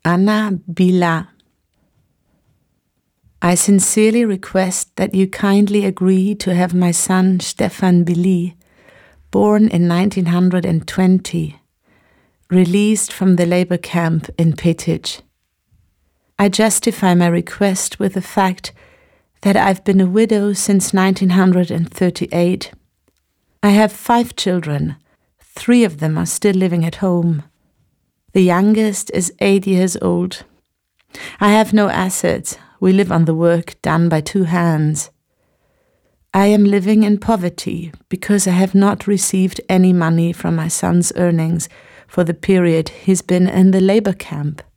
Anna Bila. I sincerely request that you kindly agree to have my son Stefan Billy, born in 1920, released from the labor camp in Petic. I justify my request with the fact that I've been a widow since 1938. I have 5 children. 3 of them are still living at home. The youngest is 8 years old. I have no assets. We live on the work done by 2 hands. I am living in poverty because I have not received any money from my son's earnings for the period he's been in the labor camp.